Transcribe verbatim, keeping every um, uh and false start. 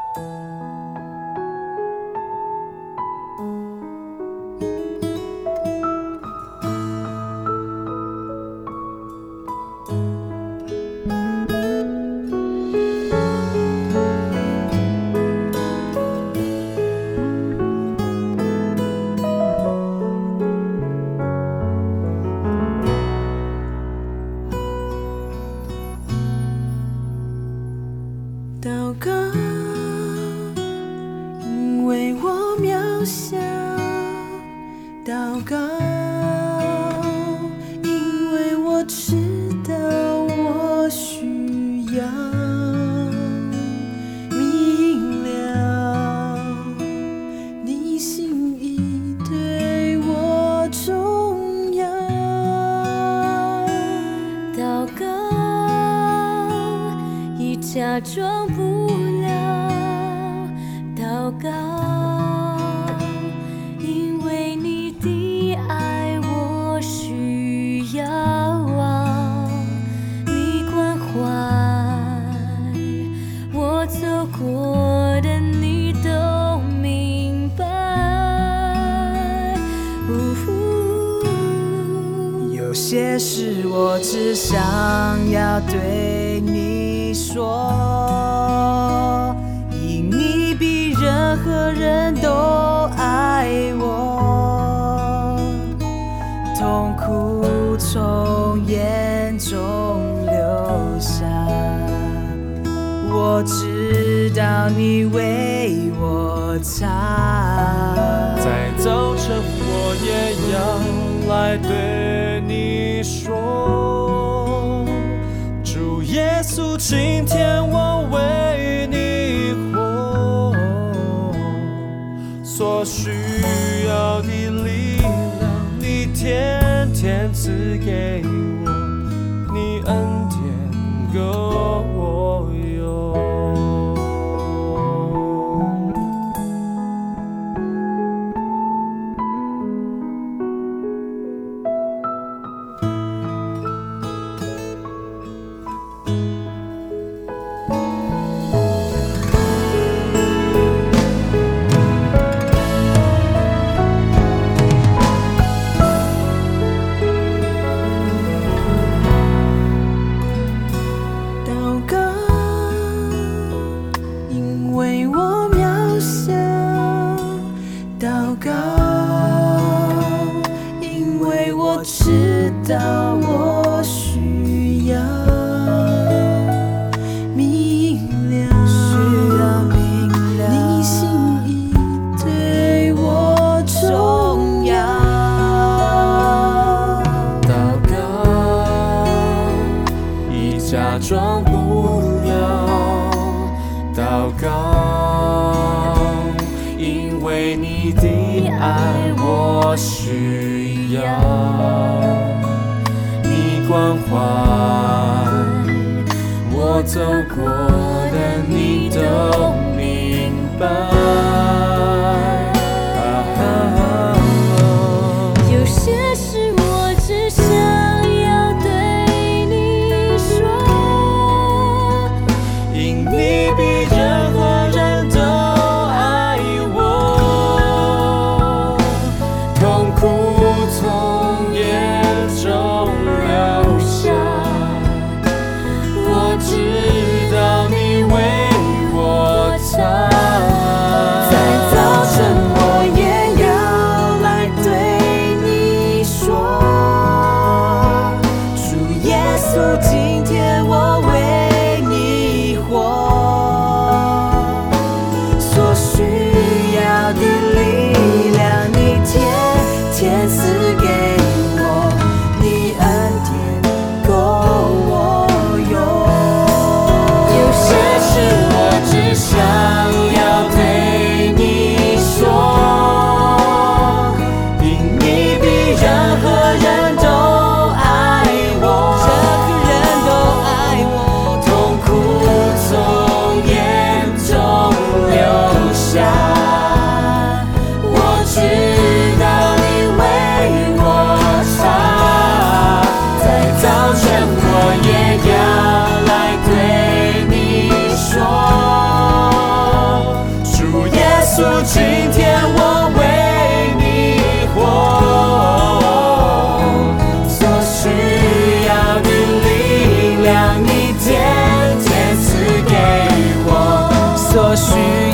祷告，因为我渺小；祷告，因为我知道我需要明了你心意对我重要。 祷告，已假装不了，祷告，因为你的爱我需要啊，你关怀我走过的你都明白。 有些事我只想要对你说，因你比任何人都爱我，痛苦从眼中流下，我知道你为我擦。 在早晨我也要来对你说，主耶稣，今天我为你活，所需要的力量你天天赐给我，你恩典够我用。 祷告，因为我渺小；祷告，因为我知道我需要明了，需要明了你心意对我重要。 祷告，已假装不了，祷告，因为你的爱我需要，你关怀我走过的你都明白。 有些事我只想要对你说， 因你比任何人都爱我，痛苦从眼中流下，我知道你为我擦。 在早晨需